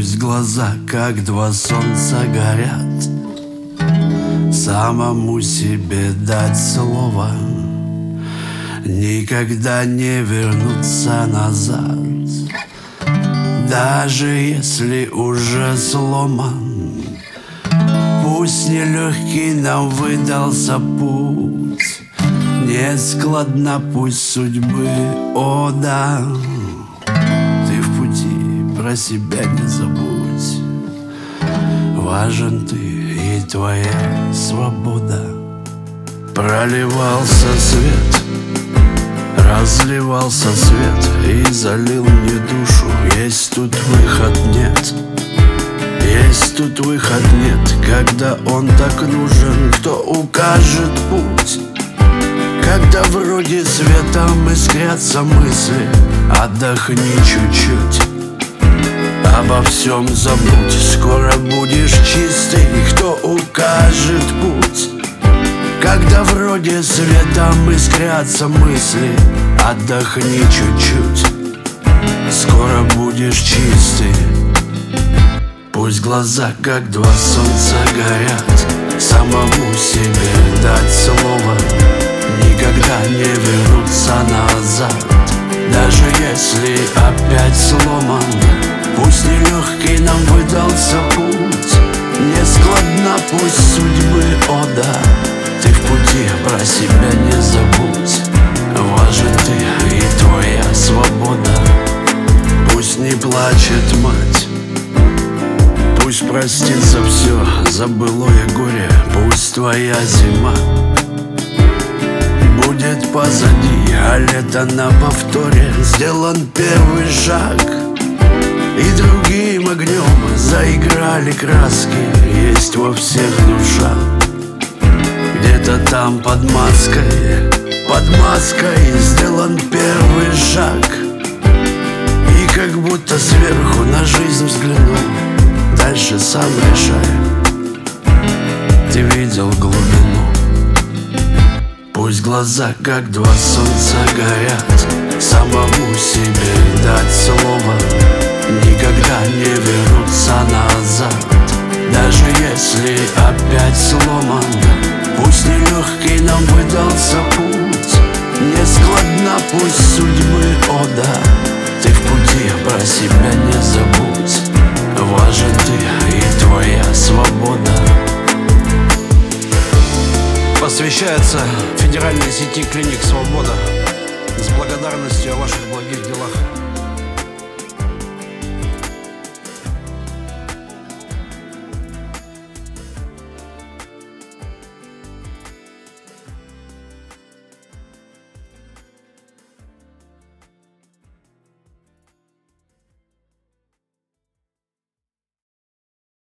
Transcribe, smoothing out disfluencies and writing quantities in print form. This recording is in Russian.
Пусть глаза, как два солнца, горят, самому себе дать слово никогда не вернуться назад. Даже если уже сломан, пусть нелегкий нам выдался путь, не складна пусть судьбы, о да. Ты в пути, про себя не забудь, важен ты и твоя свобода. Проливался свет, разливался свет и залил мне душу. Есть тут выход, нет, есть тут выход, нет. Когда он так нужен, кто укажет путь? Когда вроде светом искрятся мысли, отдохни чуть-чуть, обо всем забудь. Скоро будешь чистый, кто укажет путь? Когда вроде светом искрятся мысли, отдохни чуть-чуть, скоро будешь чистый. Пусть глаза, как два солнца, горят, самому себе дать слово никогда не вернуться назад. Даже если опять сломан, пусть нелегкий нам выдался путь, не складна пусть судьбы, о да. Ты в пути, про себя не забудь, важен ты и твоя свобода. Пусть не плачет мать, пусть простится все за былое горе. Пусть твоя зима будет позади, а лето на повторе. Сделан первый шаг, и другим огнем заиграли краски. Есть во всех душах, где-то там под маской сделан первый шаг. И как будто сверху на жизнь взглянул, дальше сам решай, ты видел глубину. Пусть глаза, как два солнца, горят, самому себе дать слово никогда не вернуться назад. Даже если опять сломан, пусть нелегкий нам выдался путь, не складна пусть судьбы, о да. Ты в пути, про себя не забудь, важен ты и твоя свобода. Посвящается федеральной сети клиник «Свобода» с благодарностью о ваших благих делах.